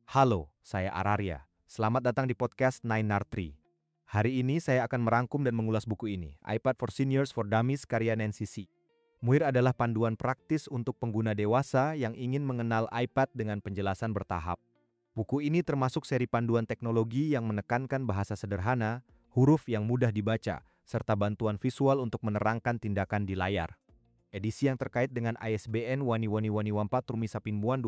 Halo, saya Araria. Selamat datang di podcast Nine Nartri. Hari ini saya akan merangkum dan mengulas buku ini, iPad for Seniors for Dummies karya Nancy C. Muir adalah panduan praktis untuk pengguna dewasa yang ingin mengenal iPad dengan penjelasan bertahap. Buku ini termasuk seri panduan teknologi yang menekankan bahasa sederhana, huruf yang mudah dibaca, serta bantuan visual untuk menerangkan tindakan di layar. Edisi yang terkait dengan ISBN wani-wani-wani wampat rumi sapinmuan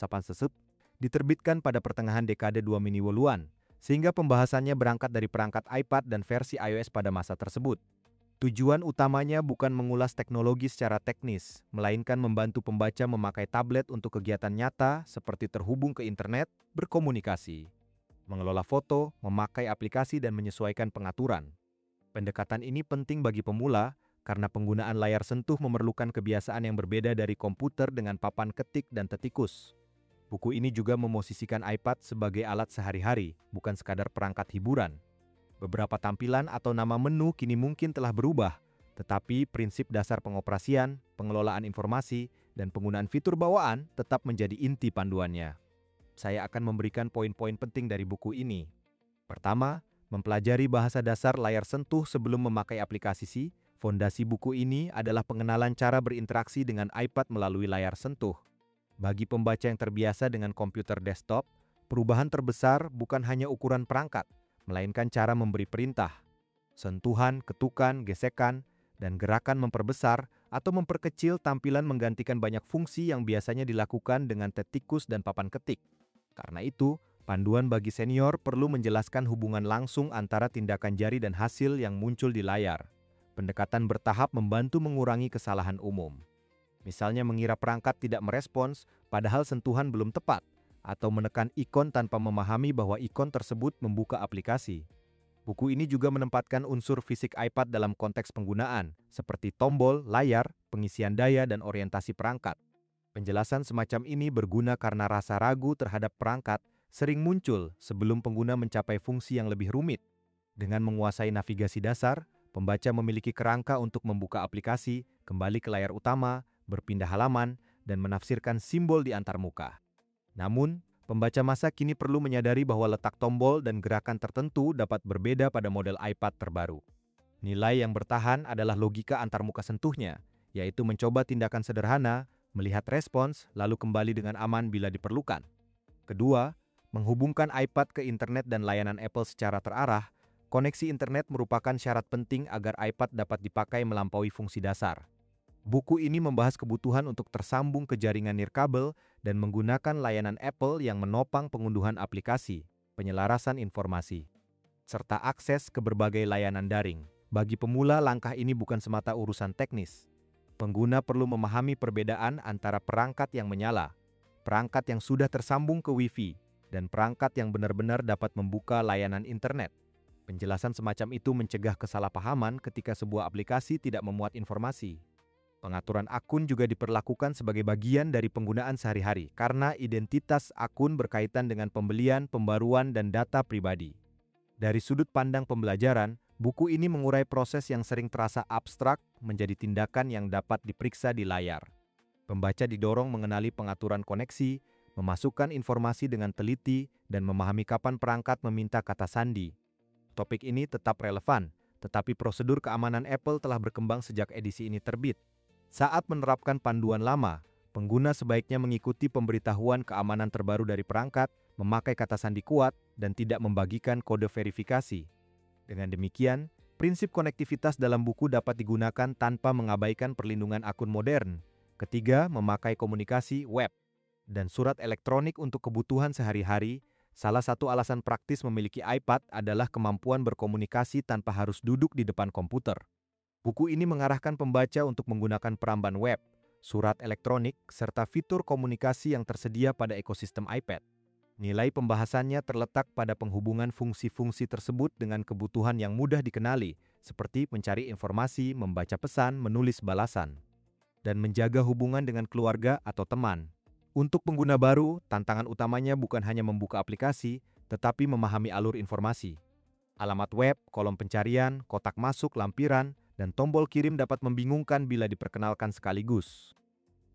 2 diterbitkan pada pertengahan dekade 2010-an, sehingga pembahasannya berangkat dari perangkat iPad dan versi iOS pada masa tersebut. Tujuan utamanya bukan mengulas teknologi secara teknis, melainkan membantu pembaca memakai tablet untuk kegiatan nyata seperti terhubung ke internet, berkomunikasi, mengelola foto, memakai aplikasi dan menyesuaikan pengaturan. Pendekatan ini penting bagi pemula karena penggunaan layar sentuh memerlukan kebiasaan yang berbeda dari komputer dengan papan ketik dan tetikus. Buku ini juga memosisikan iPad sebagai alat sehari-hari, bukan sekadar perangkat hiburan. Beberapa tampilan atau nama menu kini mungkin telah berubah, tetapi prinsip dasar pengoperasian, pengelolaan informasi, dan penggunaan fitur bawaan tetap menjadi inti panduannya. Saya akan memberikan poin-poin penting dari buku ini. Pertama, mempelajari bahasa dasar layar sentuh sebelum memakai aplikasi C. Fondasi buku ini adalah pengenalan cara berinteraksi dengan iPad melalui layar sentuh. Bagi pembaca yang terbiasa dengan komputer desktop, perubahan terbesar bukan hanya ukuran perangkat, melainkan cara memberi perintah. Sentuhan, ketukan, gesekan, dan gerakan memperbesar atau memperkecil tampilan menggantikan banyak fungsi yang biasanya dilakukan dengan tetikus dan papan ketik. Karena itu, panduan bagi senior perlu menjelaskan hubungan langsung antara tindakan jari dan hasil yang muncul di layar. Pendekatan bertahap membantu mengurangi kesalahan umum. Misalnya mengira perangkat tidak merespons, padahal sentuhan belum tepat, atau menekan ikon tanpa memahami bahwa ikon tersebut membuka aplikasi. Buku ini juga menempatkan unsur fisik iPad dalam konteks penggunaan, seperti tombol, layar, pengisian daya, dan orientasi perangkat. Penjelasan semacam ini berguna karena rasa ragu terhadap perangkat sering muncul sebelum pengguna mencapai fungsi yang lebih rumit. Dengan menguasai navigasi dasar, pembaca memiliki kerangka untuk membuka aplikasi, kembali ke layar utama, berpindah halaman, dan menafsirkan simbol di antarmuka. Namun, pembaca masa kini perlu menyadari bahwa letak tombol dan gerakan tertentu dapat berbeda pada model iPad terbaru. Nilai yang bertahan adalah logika antarmuka sentuhnya, yaitu mencoba tindakan sederhana, melihat respons, lalu kembali dengan aman bila diperlukan. Kedua, menghubungkan iPad ke internet dan layanan Apple secara terarah. Koneksi internet merupakan syarat penting agar iPad dapat dipakai melampaui fungsi dasar. Buku ini membahas kebutuhan untuk tersambung ke jaringan nirkabel dan menggunakan layanan Apple yang menopang pengunduhan aplikasi, penyelarasan informasi, serta akses ke berbagai layanan daring. Bagi pemula, langkah ini bukan semata urusan teknis. Pengguna perlu memahami perbedaan antara perangkat yang menyala, perangkat yang sudah tersambung ke Wi-Fi, dan perangkat yang benar-benar dapat membuka layanan internet. Penjelasan semacam itu mencegah kesalahpahaman ketika sebuah aplikasi tidak memuat informasi. Pengaturan akun juga diperlakukan sebagai bagian dari penggunaan sehari-hari karena identitas akun berkaitan dengan pembelian, pembaruan, dan data pribadi. Dari sudut pandang pembelajaran, buku ini mengurai proses yang sering terasa abstrak menjadi tindakan yang dapat diperiksa di layar. Pembaca didorong mengenali pengaturan koneksi, memasukkan informasi dengan teliti, dan memahami kapan perangkat meminta kata sandi. Topik ini tetap relevan, tetapi prosedur keamanan Apple telah berkembang sejak edisi ini terbit. Saat menerapkan panduan lama, pengguna sebaiknya mengikuti pemberitahuan keamanan terbaru dari perangkat, memakai kata sandi kuat, dan tidak membagikan kode verifikasi. Dengan demikian, prinsip konektivitas dalam buku dapat digunakan tanpa mengabaikan perlindungan akun modern. Ketiga, memakai komunikasi web dan surat elektronik untuk kebutuhan sehari-hari. Salah satu alasan praktis memiliki iPad adalah kemampuan berkomunikasi tanpa harus duduk di depan komputer. Buku ini mengarahkan pembaca untuk menggunakan peramban web, surat elektronik, serta fitur komunikasi yang tersedia pada ekosistem iPad. Nilai pembahasannya terletak pada penghubungan fungsi-fungsi tersebut dengan kebutuhan yang mudah dikenali, seperti mencari informasi, membaca pesan, menulis balasan, dan menjaga hubungan dengan keluarga atau teman. Untuk pengguna baru, tantangan utamanya bukan hanya membuka aplikasi, tetapi memahami alur informasi. Alamat web, kolom pencarian, kotak masuk, lampiran, dan tombol kirim dapat membingungkan bila diperkenalkan sekaligus.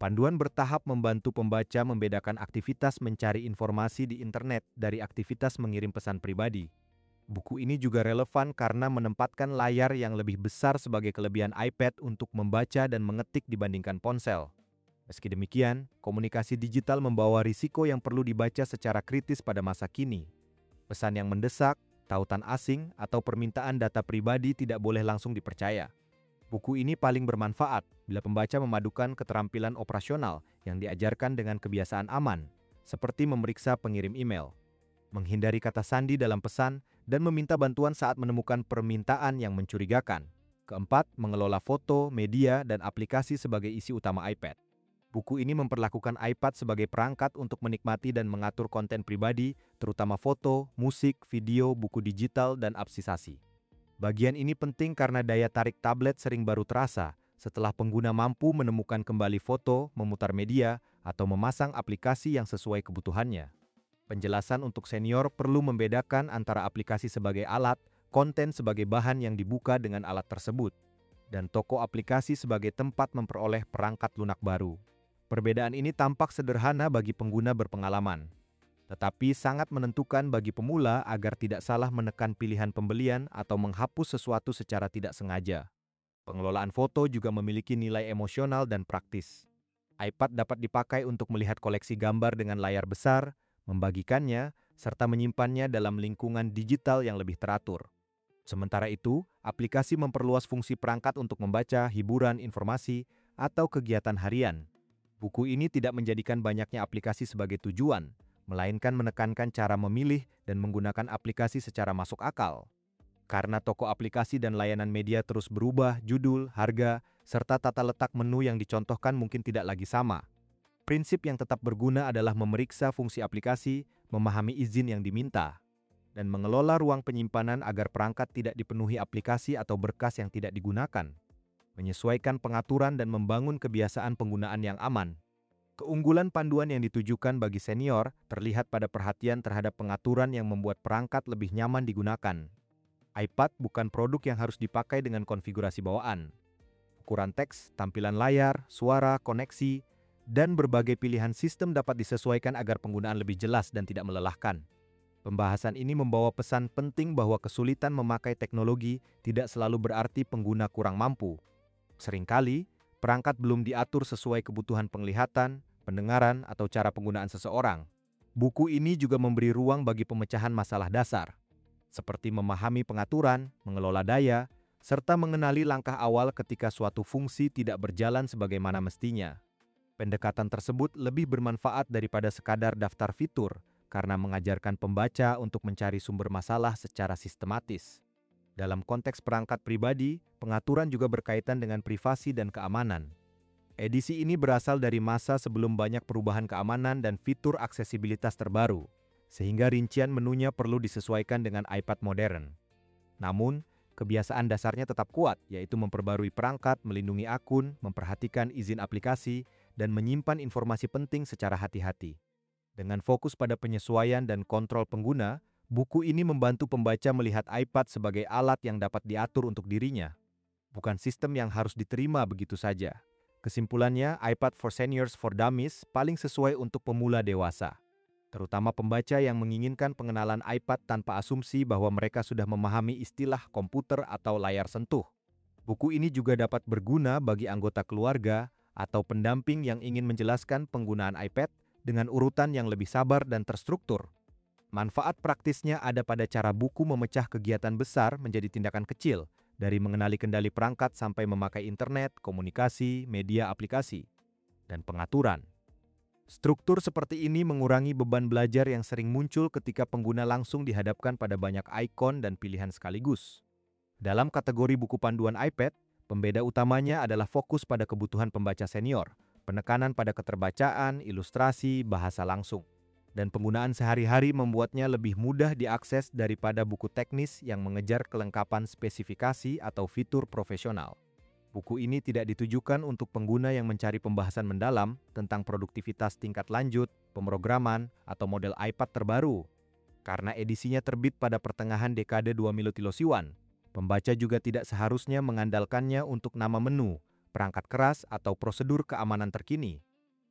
Panduan bertahap membantu pembaca membedakan aktivitas mencari informasi di internet dari aktivitas mengirim pesan pribadi. Buku ini juga relevan karena menempatkan layar yang lebih besar sebagai kelebihan iPad untuk membaca dan mengetik dibandingkan ponsel. Meski demikian, komunikasi digital membawa risiko yang perlu dibaca secara kritis pada masa kini. Pesan yang mendesak, tautan asing, atau permintaan data pribadi tidak boleh langsung dipercaya. Buku ini paling bermanfaat bila pembaca memadukan keterampilan operasional yang diajarkan dengan kebiasaan aman, seperti memeriksa pengirim email, menghindari kata sandi dalam pesan, dan meminta bantuan saat menemukan permintaan yang mencurigakan. Keempat, mengelola foto, media, dan aplikasi sebagai isi utama iPad. Buku ini memperlakukan iPad sebagai perangkat untuk menikmati dan mengatur konten pribadi, terutama foto, musik, video, buku digital, dan aplikasi. Bagian ini penting karena daya tarik tablet sering baru terasa setelah pengguna mampu menemukan kembali foto, memutar media, atau memasang aplikasi yang sesuai kebutuhannya. Penjelasan untuk senior perlu membedakan antara aplikasi sebagai alat, konten sebagai bahan yang dibuka dengan alat tersebut, dan toko aplikasi sebagai tempat memperoleh perangkat lunak baru. Perbedaan ini tampak sederhana bagi pengguna berpengalaman, tetapi sangat menentukan bagi pemula agar tidak salah menekan pilihan pembelian atau menghapus sesuatu secara tidak sengaja. Pengelolaan foto juga memiliki nilai emosional dan praktis. iPad dapat dipakai untuk melihat koleksi gambar dengan layar besar, membagikannya, serta menyimpannya dalam lingkungan digital yang lebih teratur. Sementara itu, aplikasi memperluas fungsi perangkat untuk membaca, hiburan, informasi, atau kegiatan harian. Buku ini tidak menjadikan banyaknya aplikasi sebagai tujuan, melainkan menekankan cara memilih dan menggunakan aplikasi secara masuk akal. Karena toko aplikasi dan layanan media terus berubah, judul, harga, serta tata letak menu yang dicontohkan mungkin tidak lagi sama. Prinsip yang tetap berguna adalah memeriksa fungsi aplikasi, memahami izin yang diminta, dan mengelola ruang penyimpanan agar perangkat tidak dipenuhi aplikasi atau berkas yang tidak digunakan. Menyesuaikan pengaturan dan membangun kebiasaan penggunaan yang aman. Keunggulan panduan yang ditujukan bagi senior terlihat pada perhatian terhadap pengaturan yang membuat perangkat lebih nyaman digunakan. iPad bukan produk yang harus dipakai dengan konfigurasi bawaan. Ukuran teks, tampilan layar, suara, koneksi, dan berbagai pilihan sistem dapat disesuaikan agar penggunaan lebih jelas dan tidak melelahkan. Pembahasan ini membawa pesan penting bahwa kesulitan memakai teknologi tidak selalu berarti pengguna kurang mampu. Seringkali, perangkat belum diatur sesuai kebutuhan penglihatan, pendengaran, atau cara penggunaan seseorang. Buku ini juga memberi ruang bagi pemecahan masalah dasar, seperti memahami pengaturan, mengelola daya, serta mengenali langkah awal ketika suatu fungsi tidak berjalan sebagaimana mestinya. Pendekatan tersebut lebih bermanfaat daripada sekadar daftar fitur karena mengajarkan pembaca untuk mencari sumber masalah secara sistematis. Dalam konteks perangkat pribadi, pengaturan juga berkaitan dengan privasi dan keamanan. Edisi ini berasal dari masa sebelum banyak perubahan keamanan dan fitur aksesibilitas terbaru, sehingga rincian menunya perlu disesuaikan dengan iPad modern. Namun, kebiasaan dasarnya tetap kuat, yaitu memperbarui perangkat, melindungi akun, memperhatikan izin aplikasi, dan menyimpan informasi penting secara hati-hati. Dengan fokus pada penyesuaian dan kontrol pengguna, buku ini membantu pembaca melihat iPad sebagai alat yang dapat diatur untuk dirinya, bukan sistem yang harus diterima begitu saja. Kesimpulannya, iPad for Seniors for Dummies paling sesuai untuk pemula dewasa, terutama pembaca yang menginginkan pengenalan iPad tanpa asumsi bahwa mereka sudah memahami istilah komputer atau layar sentuh. Buku ini juga dapat berguna bagi anggota keluarga atau pendamping yang ingin menjelaskan penggunaan iPad dengan urutan yang lebih sabar dan terstruktur. Manfaat praktisnya ada pada cara buku memecah kegiatan besar menjadi tindakan kecil, dari mengenali kendali perangkat sampai memakai internet, komunikasi, media aplikasi, dan pengaturan. Struktur seperti ini mengurangi beban belajar yang sering muncul ketika pengguna langsung dihadapkan pada banyak ikon dan pilihan sekaligus. Dalam kategori buku panduan iPad, pembeda utamanya adalah fokus pada kebutuhan pembaca senior, penekanan pada keterbacaan, ilustrasi, bahasa langsung, dan penggunaan sehari-hari membuatnya lebih mudah diakses daripada buku teknis yang mengejar kelengkapan spesifikasi atau fitur profesional. Buku ini tidak ditujukan untuk pengguna yang mencari pembahasan mendalam tentang produktivitas tingkat lanjut, pemrograman, atau model iPad terbaru. Karena edisinya terbit pada pertengahan dekade 2010-an, pembaca juga tidak seharusnya mengandalkannya untuk nama menu, perangkat keras, atau prosedur keamanan terkini.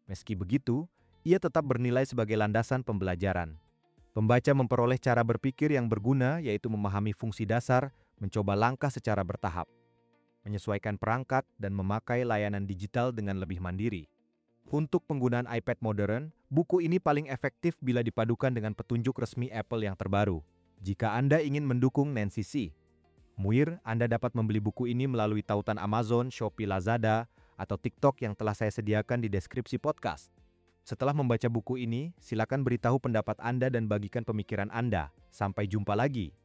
Meski begitu, ia tetap bernilai sebagai landasan pembelajaran. Pembaca memperoleh cara berpikir yang berguna, yaitu memahami fungsi dasar, mencoba langkah secara bertahap, menyesuaikan perangkat, dan memakai layanan digital dengan lebih mandiri. Untuk penggunaan iPad modern, buku ini paling efektif bila dipadukan dengan petunjuk resmi Apple yang terbaru. Jika Anda ingin mendukung Nancy C. Muir, Anda dapat membeli buku ini melalui tautan Amazon, Shopee, Lazada, atau TikTok yang telah saya sediakan di deskripsi podcast. Setelah membaca buku ini, silakan beritahu pendapat Anda dan bagikan pemikiran Anda. Sampai jumpa lagi.